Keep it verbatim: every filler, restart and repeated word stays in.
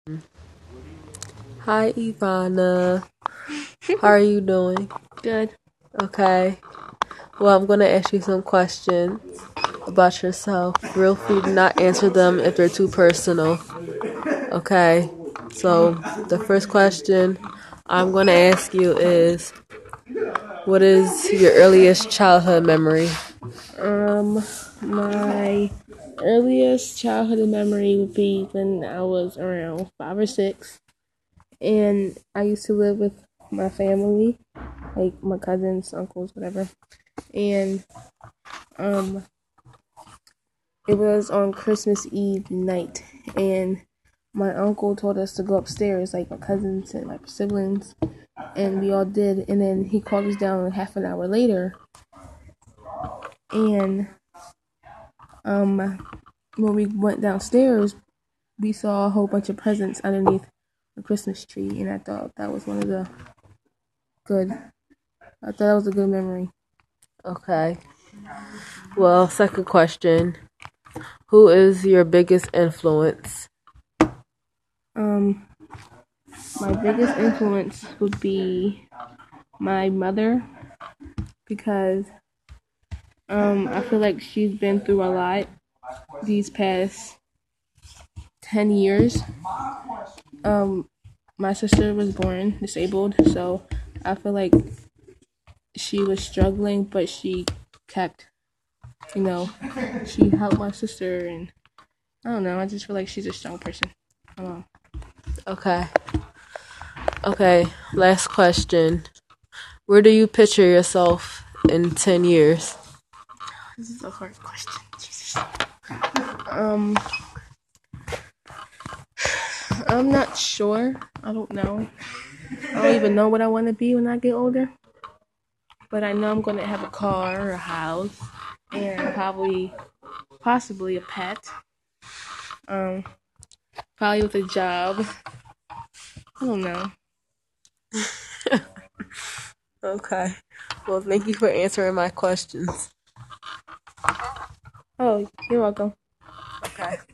Hi, Ivana. How are you doing? Good. Okay. Well, I'm going to ask you some questions about yourself. Feel free to not answer them if they're too personal. Okay. So, the first question I'm going to ask you is, what is your earliest childhood memory? Um, my earliest childhood memory would be when I was around five or six, and I used to live with my family, like my cousins, uncles, whatever. And um, it was on Christmas Eve night, and my uncle told us to go upstairs, like my cousins and my siblings, and we all did. And then he called us down half an hour later, and um. when we went downstairs, we saw a whole bunch of presents underneath the Christmas tree, and I thought that was one of the good. I thought that was a good memory. Okay. Well, second question. Who is your biggest influence? Um, my biggest influence would be my mother, because um, I feel like she's been through a lot these past ten years. Um, my sister was born disabled, so I feel like she was struggling, but she kept, you know, she helped my sister, and I don't know, I just feel like she's a strong person. I don't know. Okay. Okay. Last question. Where do you picture yourself in ten years? This is a hard question. Jesus. Um, I'm not sure. I don't know. I don't even know what I want to be when I get older. But I know I'm going to have a car, or a house, and probably, possibly a pet. Um, probably with a job. I don't know. Okay. Well, thank you for answering my questions. Oh, you're welcome. Okay.